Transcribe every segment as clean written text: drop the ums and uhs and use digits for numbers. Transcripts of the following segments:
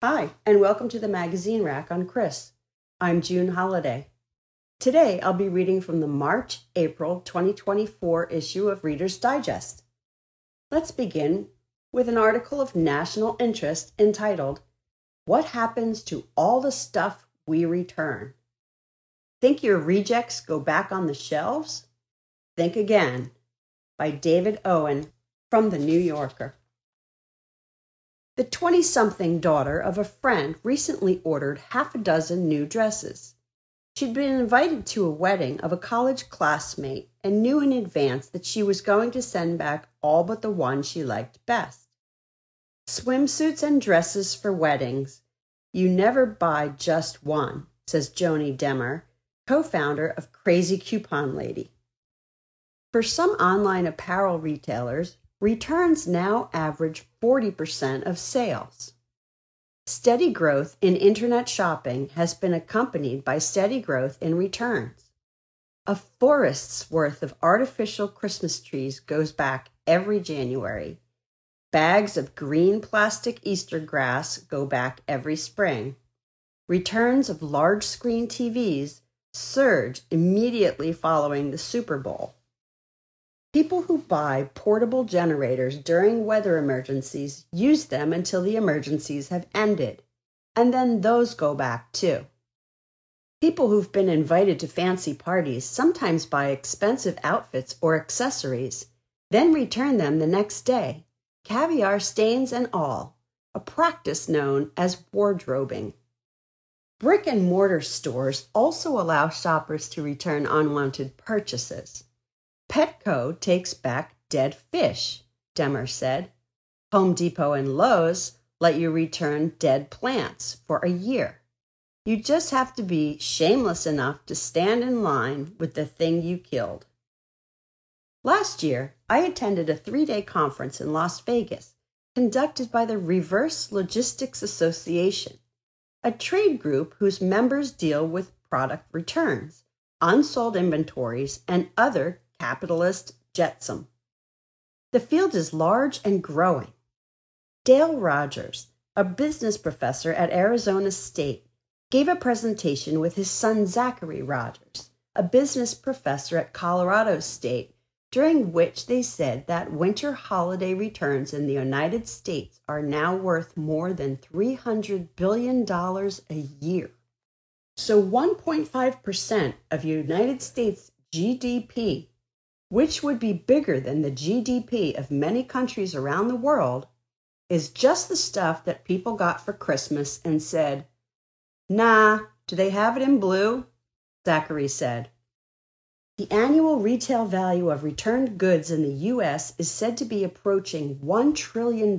Hi, and welcome to the Magazine Rack on Chris. I'm June Holiday. Today, I'll be reading from the March-April 2024 issue of Reader's Digest. Let's begin with an article of national interest entitled, "What Happens to All the Stuff We Return?" Think your rejects go back on the shelves? Think again, by David Owen from The New Yorker. The 20-something daughter of a friend recently ordered half a dozen new dresses. She'd been invited to a wedding of a college classmate and knew in advance that she was going to send back all but the one she liked best. Swimsuits and dresses for weddings. You never buy just one, says Joni Demer, co-founder of Crazy Coupon Lady. For some online apparel retailers, returns now average 40% of sales. Steady growth in internet shopping has been accompanied by steady growth in returns. A forest's worth of artificial Christmas trees goes back every January. Bags of green plastic Easter grass go back every spring. Returns of large screen TVs surge immediately following the Super Bowl. People who buy portable generators during weather emergencies use them until the emergencies have ended, and then those go back too. People who've been invited to fancy parties sometimes buy expensive outfits or accessories, then return them the next day, caviar stains and all, a practice known as wardrobing. Brick-and-mortar stores also allow shoppers to return unwanted purchases. Petco takes back dead fish, Demer said. Home Depot and Lowe's let you return dead plants for a year. You just have to be shameless enough to stand in line with the thing you killed. Last year, I attended a 3-day conference in Las Vegas conducted by the Reverse Logistics Association, a trade group whose members deal with product returns, unsold inventories, and other capitalist jetsam. The field is large and growing. Dale Rogers, a business professor at Arizona State, gave a presentation with his son Zachary Rogers, a business professor at Colorado State, during which they said that winter holiday returns in the United States are now worth more than $300 billion a year. So 1.5% of United States GDP, which would be bigger than the GDP of many countries around the world, is just the stuff that people got for Christmas and said, "Nah, do they have it in blue?" Zachary said. The annual retail value of returned goods in the U.S. is said to be approaching $1 trillion.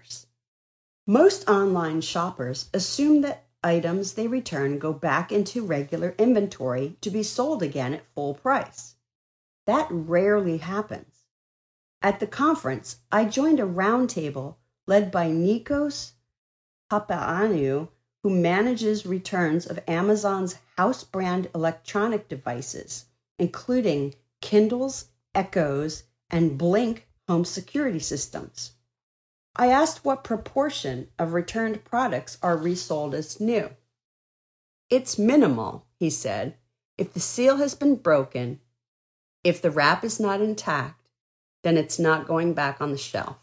Most online shoppers assume that items they return go back into regular inventory to be sold again at full price. That rarely happens. At the conference, I joined a roundtable led by Nikos Papaaniou, who manages returns of Amazon's house brand electronic devices, including Kindles, Echoes, and Blink home security systems. I asked what proportion of returned products are resold as new. "It's minimal," he said. "If the seal has been broken, if the wrap is not intact, then it's not going back on the shelf."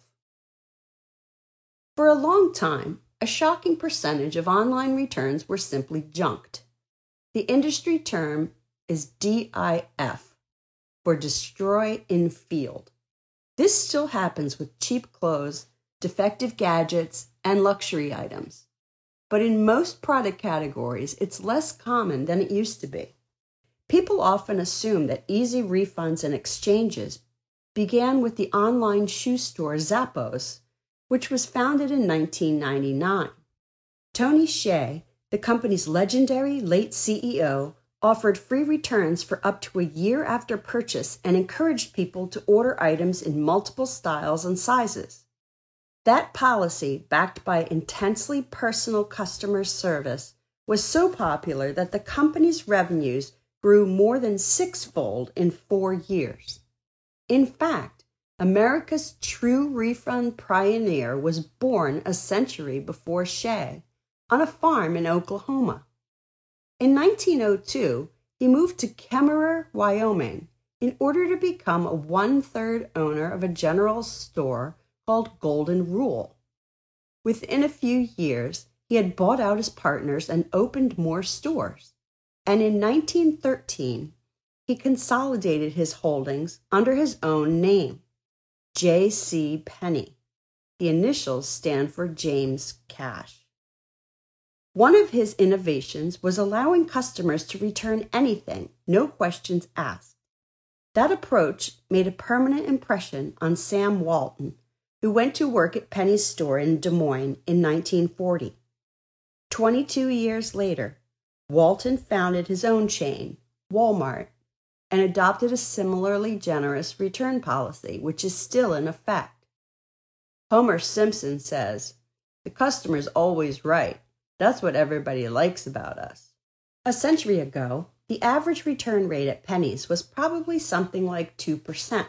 For a long time, a shocking percentage of online returns were simply junked. The industry term is DIF, for destroy in field. This still happens with cheap clothes, defective gadgets, and luxury items. But in most product categories, it's less common than it used to be. People often assume that easy refunds and exchanges began with the online shoe store Zappos, which was founded in 1999. Tony Hsieh, the company's legendary late CEO, offered free returns for up to a year after purchase and encouraged people to order items in multiple styles and sizes. That policy, backed by intensely personal customer service, was so popular that the company's revenues grew more than 6-fold in 4 years. In fact, America's true refund pioneer was born a century before Hsieh, on a farm in Oklahoma. In 1902, he moved to Kemmerer, Wyoming, in order to become a one-third owner of a general store called Golden Rule. Within a few years, he had bought out his partners and opened more stores. And in 1913, he consolidated his holdings under his own name, J.C. Penney. The initials stand for James Cash. One of his innovations was allowing customers to return anything, no questions asked. That approach made a permanent impression on Sam Walton, who went to work at Penney's store in Des Moines in 1940. 22 years later, Walton founded his own chain, Walmart, and adopted a similarly generous return policy, which is still in effect. Homer Simpson says, "The customer's always right. That's what everybody likes about us." A century ago, the average return rate at Penney's was probably something like 2%.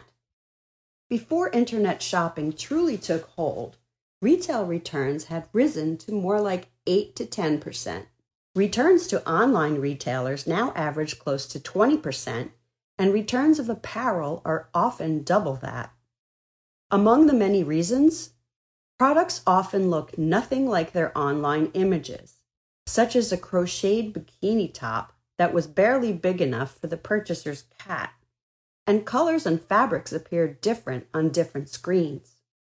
Before internet shopping truly took hold, retail returns had risen to more like 8 to 10%. Returns to online retailers now average close to 20%, and returns of apparel are often double that. Among the many reasons, products often look nothing like their online images, such as a crocheted bikini top that was barely big enough for the purchaser's cat, and colors and fabrics appear different on different screens.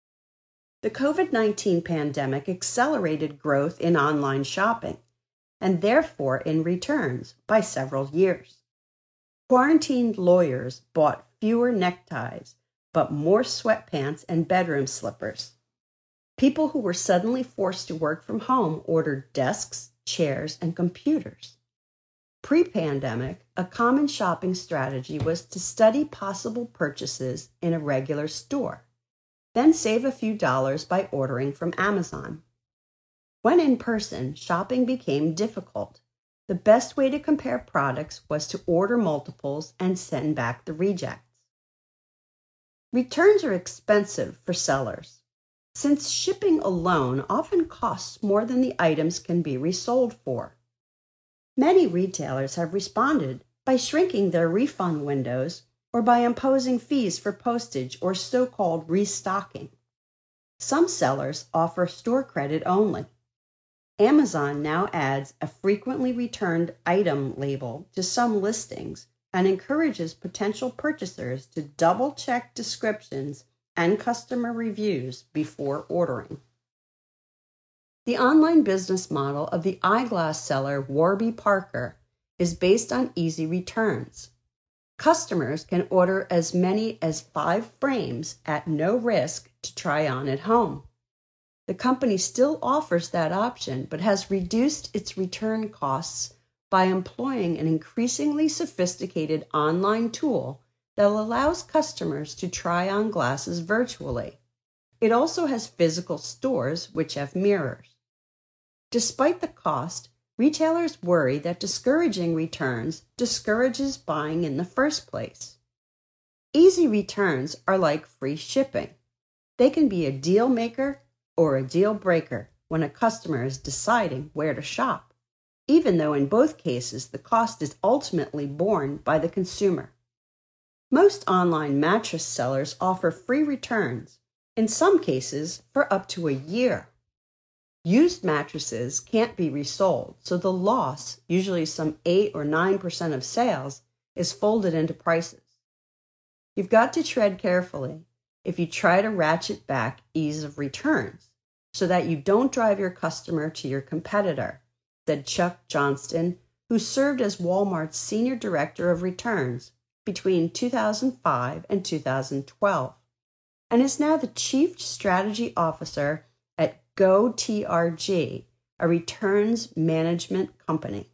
The COVID-19 pandemic accelerated growth in online shopping, and therefore in returns, by several years. Quarantined lawyers bought fewer neckties, but more sweatpants and bedroom slippers. People who were suddenly forced to work from home ordered desks, chairs, and computers. Pre-pandemic, a common shopping strategy was to study possible purchases in a regular store, then save a few dollars by ordering from Amazon. When in person, shopping became difficult. The best way to compare products was to order multiples and send back the rejects. Returns are expensive for sellers, since shipping alone often costs more than the items can be resold for. Many retailers have responded by shrinking their refund windows or by imposing fees for postage or so-called restocking. Some sellers offer store credit only. Amazon now adds a frequently returned item label to some listings and encourages potential purchasers to double-check descriptions and customer reviews before ordering. The online business model of the eyeglass seller Warby Parker is based on easy returns. Customers can order as many as 5 frames at no risk to try on at home. The company still offers that option, but has reduced its return costs by employing an increasingly sophisticated online tool that allows customers to try on glasses virtually. It also has physical stores which have mirrors. Despite the cost, retailers worry that discouraging returns discourages buying in the first place. Easy returns are like free shipping. They can be a deal maker or a deal breaker when a customer is deciding where to shop, even though in both cases the cost is ultimately borne by the consumer. Most online mattress sellers offer free returns, in some cases for up to a year. Used mattresses can't be resold, so the loss, usually some 8 or 9% of sales, is folded into prices. You've got to tread carefully if you try to ratchet back ease of returns so that you don't drive your customer to your competitor, said Chuck Johnston, who served as Walmart's Senior Director of Returns between 2005 and 2012, and is now the Chief Strategy Officer at GoTRG, a returns management company.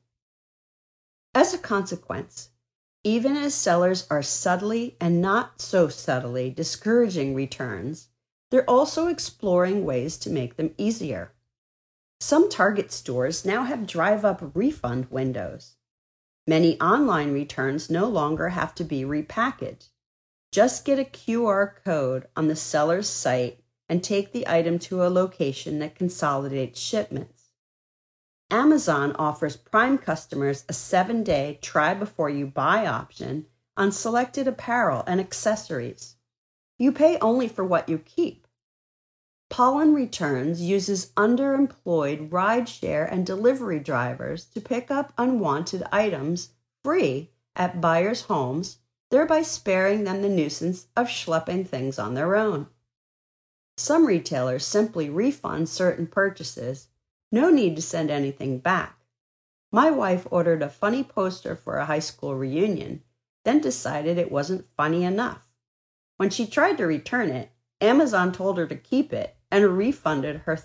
As a consequence, even as sellers are subtly and not so subtly discouraging returns, they're also exploring ways to make them easier. Some Target stores now have drive-up refund windows. Many online returns no longer have to be repackaged. Just get a QR code on the seller's site and take the item to a location that consolidates shipments. Amazon offers Prime customers a 7-day try-before-you-buy option on selected apparel and accessories. You pay only for what you keep. Pollen Returns uses underemployed rideshare and delivery drivers to pick up unwanted items free at buyers' homes, thereby sparing them the nuisance of schlepping things on their own. Some retailers simply refund certain purchases. No need to send anything back. My wife ordered a funny poster for a high school reunion, then decided it wasn't funny enough. When she tried to return it, Amazon told her to keep it and refunded her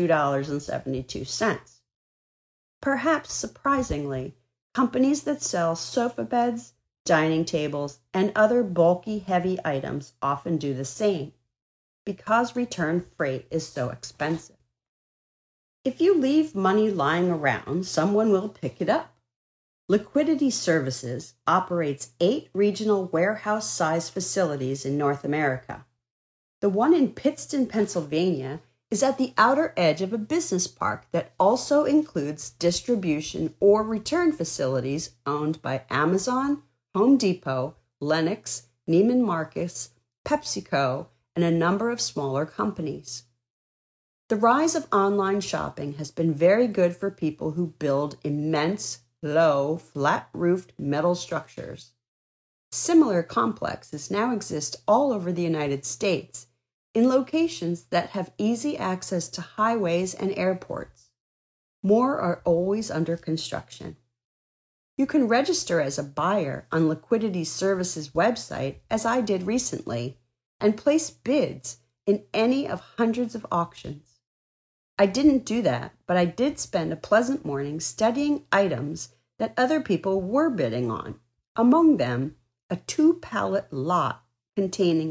$32.72. Perhaps surprisingly, companies that sell sofa beds, dining tables, and other bulky, heavy items often do the same, because return freight is so expensive. If you leave money lying around, someone will pick it up. Liquidity Services operates 8 regional warehouse-sized facilities in North America. The one in Pittston, Pennsylvania, is at the outer edge of a business park that also includes distribution or return facilities owned by Amazon, Home Depot, Lennox, Neiman Marcus, PepsiCo, and a number of smaller companies. The rise of online shopping has been very good for people who build immense, low, flat-roofed metal structures. Similar complexes now exist all over the United States in locations that have easy access to highways and airports. More are always under construction. You can register as a buyer on Liquidity Services website, as I did recently, and place bids in any of hundreds of auctions. I didn't do that, but I did spend a pleasant morning studying items that other people were bidding on, among them a 2-pallet lot containing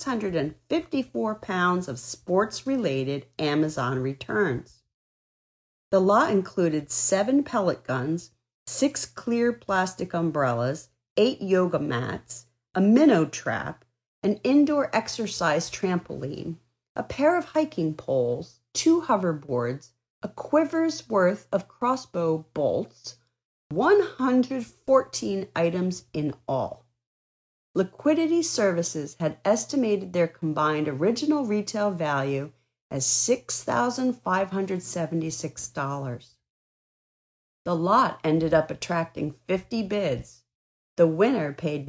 654 pounds of sports-related Amazon returns. The lot included 7 pellet guns, 6 clear plastic umbrellas, 8 yoga mats, a minnow trap, an indoor exercise trampoline, a pair of hiking poles, 2 hoverboards, a quiver's worth of crossbow bolts, 114 items in all. Liquidity Services had estimated their combined original retail value as $6,576. The lot ended up attracting 50 bids. The winner paid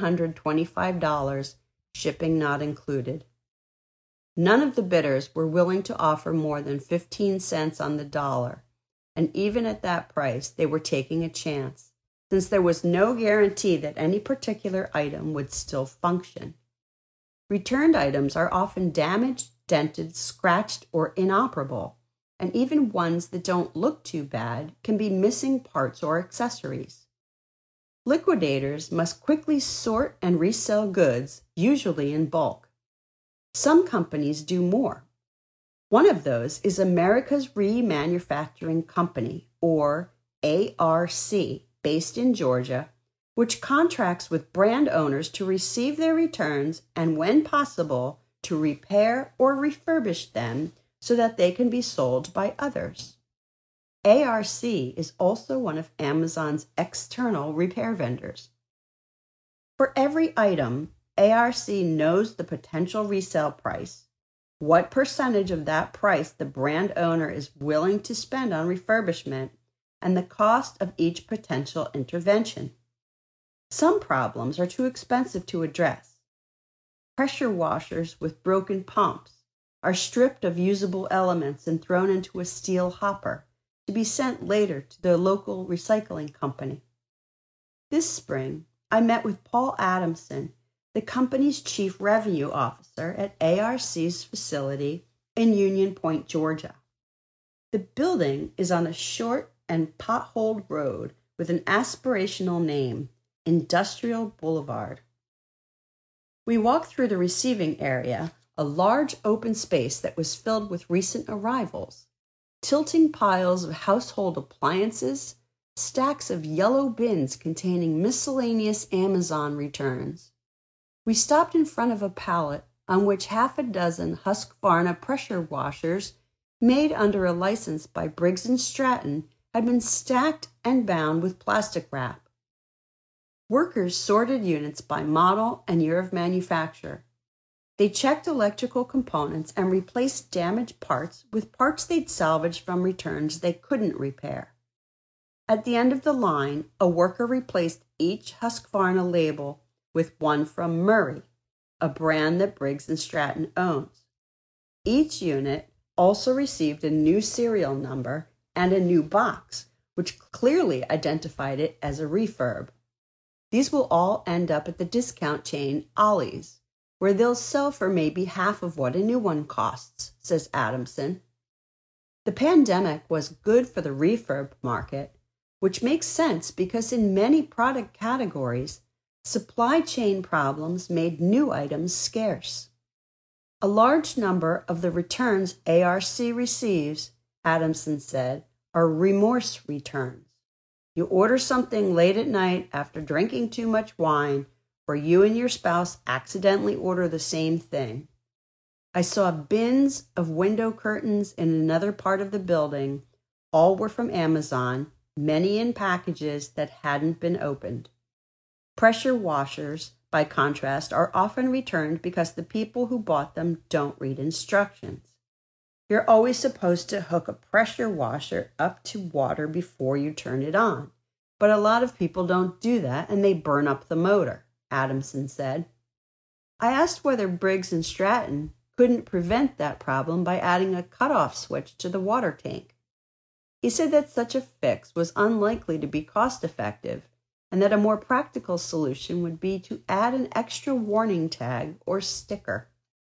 $925, shipping not included. None of the bidders were willing to offer more than 15 cents on the dollar, and even at that price, they were taking a chance, since there was no guarantee that any particular item would still function. Returned items are often damaged, dented, scratched, or inoperable, and even ones that don't look too bad can be missing parts or accessories. Liquidators must quickly sort and resell goods, usually in bulk. Some companies do more. One of those is America's Remanufacturing Company, or ARC, based in Georgia, which contracts with brand owners to receive their returns and, when possible, to repair or refurbish them so that they can be sold by others. ARC is also one of Amazon's external repair vendors. For every item, ARC knows the potential resale price, what percentage of that price the brand owner is willing to spend on refurbishment, and the cost of each potential intervention. Some problems are too expensive to address. Pressure washers with broken pumps are stripped of usable elements and thrown into a steel hopper to be sent later to their local recycling company. This spring, I met with Paul Adamson, the company's chief revenue officer at ARC's facility in Union Point, Georgia. The building is on a short and potholed road with an aspirational name, Industrial Boulevard. We walked through the receiving area, a large open space that was filled with recent arrivals, tilting piles of household appliances, stacks of yellow bins containing miscellaneous Amazon returns. We stopped in front of a pallet on which half a dozen Husqvarna pressure washers, made under a license by Briggs & Stratton, had been stacked and bound with plastic wrap. Workers sorted units by model and year of manufacture. They checked electrical components and replaced damaged parts with parts they'd salvaged from returns they couldn't repair. At the end of the line, a worker replaced each Husqvarna label with one from Murray, a brand that Briggs & Stratton owns. Each unit also received a new serial number and a new box, which clearly identified it as a refurb. These will all end up at the discount chain Ollie's, where they'll sell for maybe half of what a new one costs, says Adamson. The pandemic was good for the refurb market, which makes sense because in many product categories, supply chain problems made new items scarce. A large number of the returns ARC receives, Adamson said, are remorse returns. You order something late at night after drinking too much wine, or you and your spouse accidentally order the same thing. I saw bins of window curtains in another part of the building. All were from Amazon, many in packages that hadn't been opened. Pressure washers, by contrast, are often returned because the people who bought them don't read instructions. You're always supposed to hook a pressure washer up to water before you turn it on, but a lot of people don't do that and they burn up the motor, Adamson said. I asked whether Briggs & Stratton couldn't prevent that problem by adding a cutoff switch to the water tank. He said that such a fix was unlikely to be cost-effective and that a more practical solution would be to add an extra warning tag or sticker.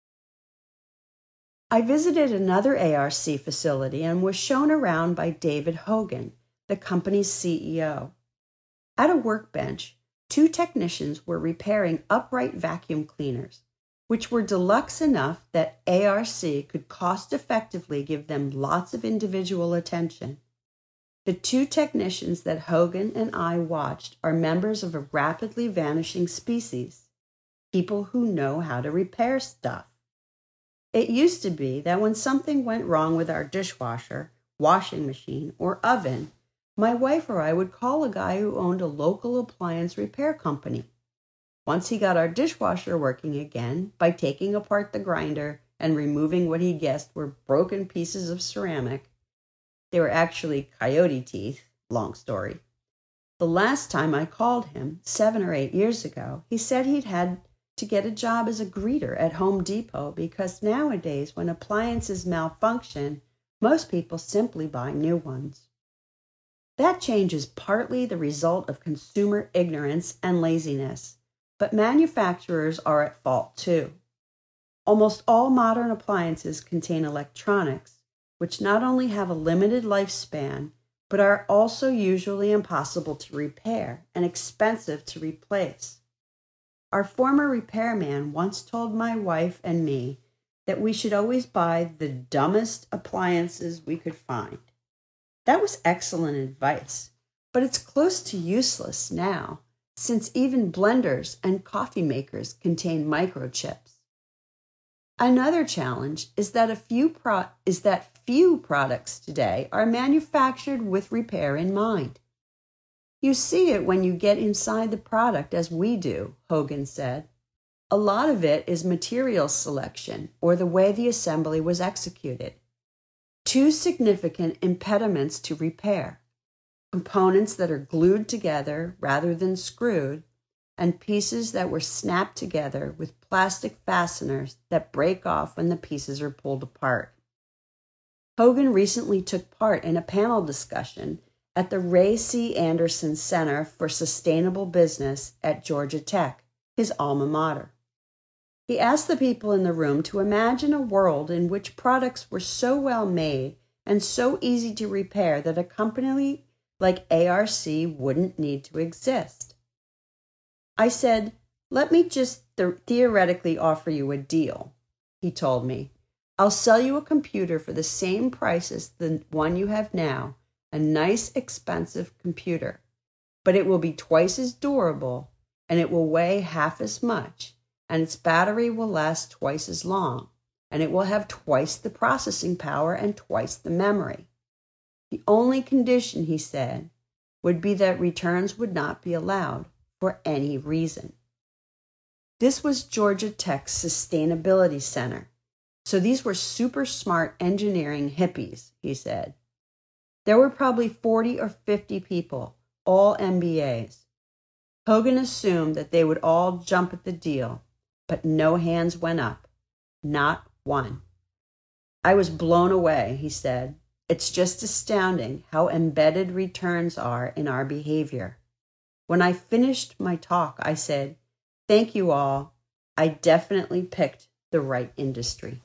I visited another ARC facility and was shown around by David Hogan, the company's CEO. At a workbench, 2 technicians were repairing upright vacuum cleaners, which were deluxe enough that ARC could cost-effectively give them lots of individual attention. The 2 technicians that Hogan and I watched are members of a rapidly vanishing species, people who know how to repair stuff. It used to be that when something went wrong with our dishwasher, washing machine, or oven, my wife or I would call a guy who owned a local appliance repair company. Once he got our dishwasher working again by taking apart the grinder and removing what he guessed were broken pieces of ceramic. They were actually coyote teeth, long story. The last time I called him, 7 or 8 years ago, he said he'd had to get a job as a greeter at Home Depot because nowadays when appliances malfunction, most people simply buy new ones. That change is partly the result of consumer ignorance and laziness, but manufacturers are at fault too. Almost all modern appliances contain electronics, which not only have a limited lifespan, but are also usually impossible to repair and expensive to replace. Our former repairman once told my wife and me that we should always buy the dumbest appliances we could find. That was excellent advice, but it's close to useless now, since even blenders and coffee makers contain microchips. Another challenge is that few products today are manufactured with repair in mind. You see it when you get inside the product as we do, Hogan said. A lot of it is material selection or the way the assembly was executed. 2 significant impediments to repair: components that are glued together rather than screwed, and pieces that were snapped together with plastic fasteners that break off when the pieces are pulled apart. Hogan recently took part in a panel discussion at the Ray C. Anderson Center for Sustainable Business at Georgia Tech, his alma mater. He asked the people in the room to imagine a world in which products were so well made and so easy to repair that a company like ARC wouldn't need to exist. I said, "Let me just theoretically offer you a deal," he told me. "I'll sell you a computer for the same price as the one you have now, a nice, expensive computer, but it will be twice as durable, and it will weigh half as much, and its battery will last twice as long, and it will have twice the processing power and twice the memory. The only condition, he said, would be that returns would not be allowed for any reason. This was Georgia Tech's Sustainability Center. So these were super smart engineering hippies, he said. There were probably 40 or 50 people, all MBAs. Hogan assumed that they would all jump at the deal, but no hands went up. Not one. I was blown away, he said. It's just astounding how embedded returns are in our behavior. When I finished my talk, I said, "Thank you all. I definitely picked the right industry."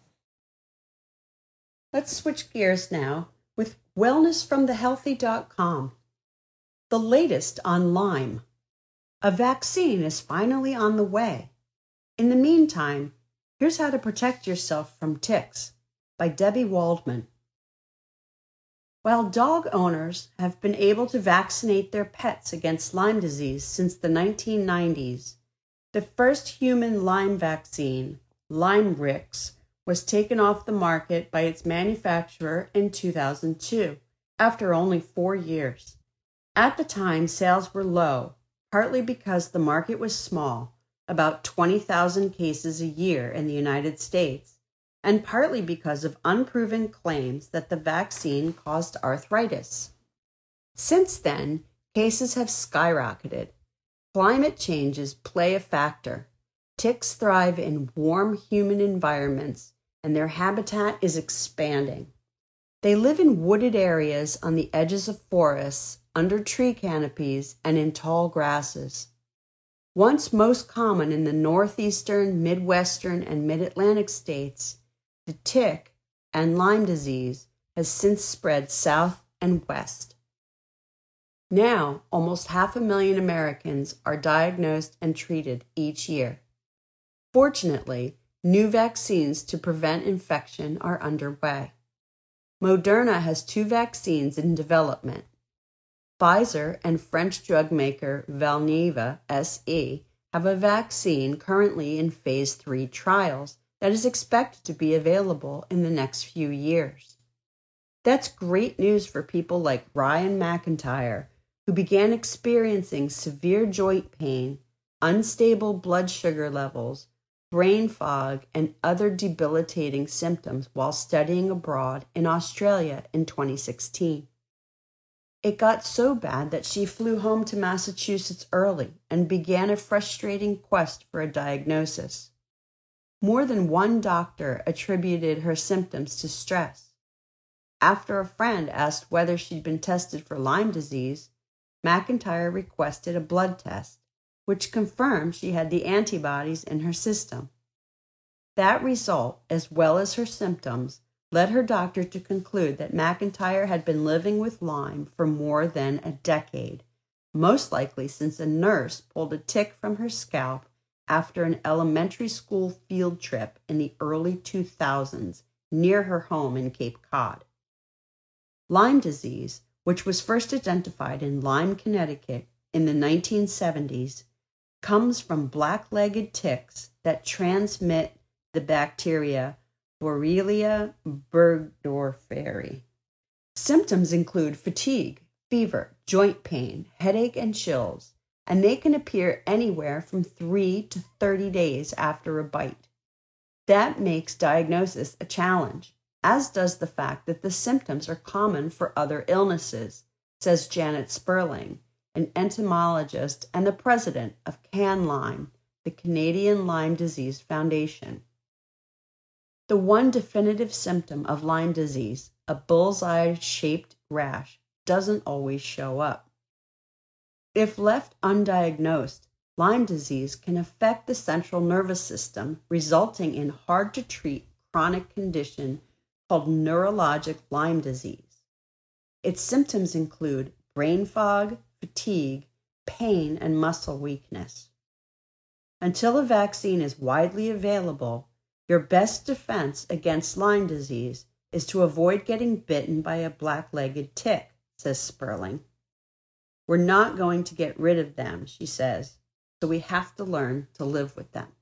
Let's switch gears now with wellnessfromthehealthy.com. The latest on Lyme. A vaccine is finally on the way. In the meantime, here's how to protect yourself from ticks by Debbie Waldman. While dog owners have been able to vaccinate their pets against Lyme disease since the 1990s, the first human Lyme vaccine, LymeRix, was taken off the market by its manufacturer in 2002, after only 4 years. At the time, sales were low, partly because the market was small, about 20,000 cases a year in the United States, and partly because of unproven claims that the vaccine caused arthritis. Since then, cases have skyrocketed. Climate changes play a factor. Ticks thrive in warm human environments, and their habitat is expanding. They live in wooded areas on the edges of forests, under tree canopies, and in tall grasses. Once most common in the northeastern, midwestern, and mid-Atlantic states, the tick and Lyme disease has since spread south and west. Now, almost 500,000 Americans are diagnosed and treated each year. Fortunately, new vaccines to prevent infection are underway. Moderna has 2 vaccines in development. Pfizer and French drug maker Valneva SE have a vaccine currently in phase 3 trials that is expected to be available in the next few years. That's great news for people like Ryan McIntyre, who began experiencing severe joint pain, unstable blood sugar levels, brain fog, and other debilitating symptoms while studying abroad in Australia in 2016. It got so bad that she flew home to Massachusetts early and began a frustrating quest for a diagnosis. More than one doctor attributed her symptoms to stress. After a friend asked whether she'd been tested for Lyme disease, McIntyre requested a blood test, which confirmed she had the antibodies in her system. That result, as well as her symptoms, led her doctor to conclude that McIntyre had been living with Lyme for more than a decade, most likely since a nurse pulled a tick from her scalp after an elementary school field trip in the early 2000s near her home in Cape Cod. Lyme disease, which was first identified in Lyme, Connecticut in the 1970s, comes from black-legged ticks that transmit the bacteria Borrelia burgdorferi. Symptoms include fatigue, fever, joint pain, headache, and chills, and they can appear anywhere from 3 to 30 days after a bite. That makes diagnosis a challenge, as does the fact that the symptoms are common for other illnesses, says Janet Sperling, an entomologist and the president of CanLyme, the Canadian Lyme Disease Foundation. The one definitive symptom of Lyme disease, a bullseye-shaped rash, doesn't always show up. If left undiagnosed, Lyme disease can affect the central nervous system, resulting in hard-to-treat chronic condition called neurologic Lyme disease. Its symptoms include brain fog, fatigue, pain, and muscle weakness. Until a vaccine is widely available, your best defense against Lyme disease is to avoid getting bitten by a black-legged tick, says Sperling. We're not going to get rid of them, she says, so we have to learn to live with them.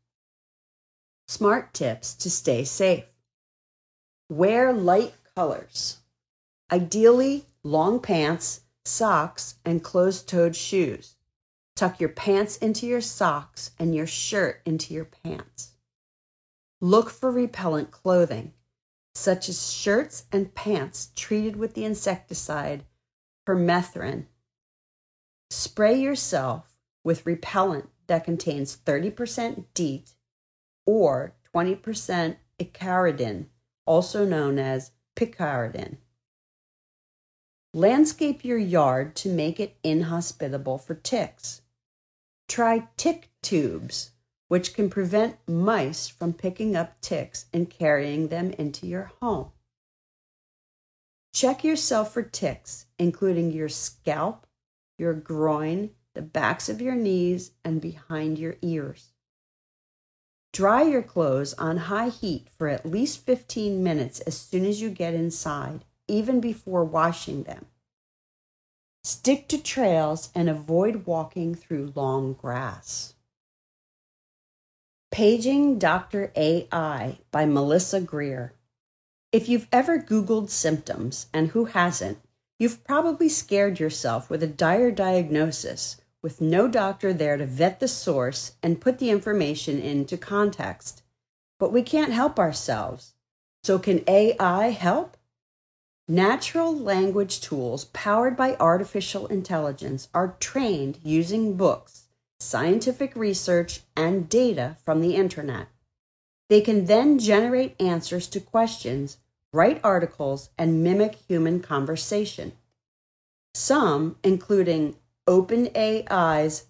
Smart tips to stay safe. Wear light colors. Ideally, long pants, socks, and closed-toed shoes. Tuck your pants into your socks and your shirt into your pants. Look for repellent clothing, such as shirts and pants treated with the insecticide permethrin. Spray yourself with repellent that contains 30% DEET or 20% icaridin, also known as picaridin. Landscape your yard to make it inhospitable for ticks. Try tick tubes, which can prevent mice from picking up ticks and carrying them into your home. Check yourself for ticks, including your scalp, your groin, the backs of your knees, and behind your ears. Dry your clothes on high heat for at least 15 minutes as soon as you get inside, even before washing them. Stick to trails and avoid walking through long grass. Paging Dr. AI by Melissa Greer. If you've ever Googled symptoms, and who hasn't, you've probably scared yourself with a dire diagnosis with no doctor there to vet the source and put the information into context. But we can't help ourselves. So can AI help? Natural language tools powered by artificial intelligence are trained using books, scientific research, and data from the internet. They can then generate answers to questions, write articles, and mimic human conversation. Some, including OpenAI's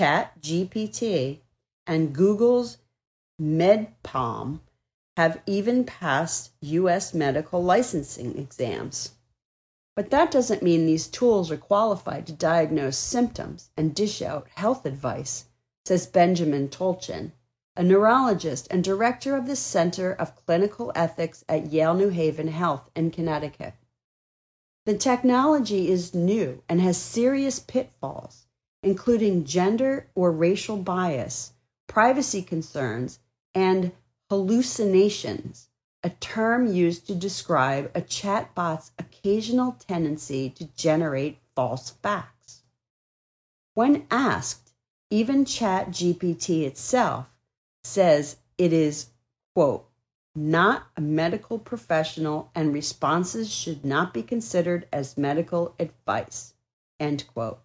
ChatGPT and Google's MedPalm, have even passed U.S. medical licensing exams. But that doesn't mean these tools are qualified to diagnose symptoms and dish out health advice, says Benjamin Tolchin, a neurologist and director of the Center of Clinical Ethics at Yale New Haven Health in Connecticut. The technology is new and has serious pitfalls, including gender or racial bias, privacy concerns, and hallucinations, a term used to describe a chatbot's occasional tendency to generate false facts. When asked, even ChatGPT itself says it is, quote, not a medical professional and responses should not be considered as medical advice, end quote.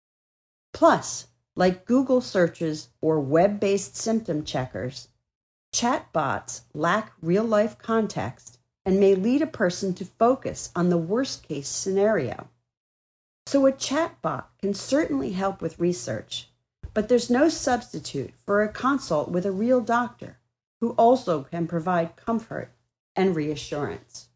Plus, like Google searches or web-based symptom checkers, chatbots lack real-life context and may lead a person to focus on the worst-case scenario. So a chatbot can certainly help with research, but there's no substitute for a consult with a real doctor who also can provide comfort and reassurance.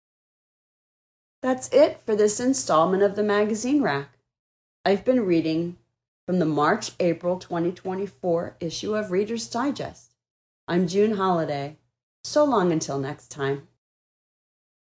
That's it for this installment of the Magazine Rack. I've been reading from the March-April 2024 issue of Reader's Digest. I'm June Holiday. So long until next time.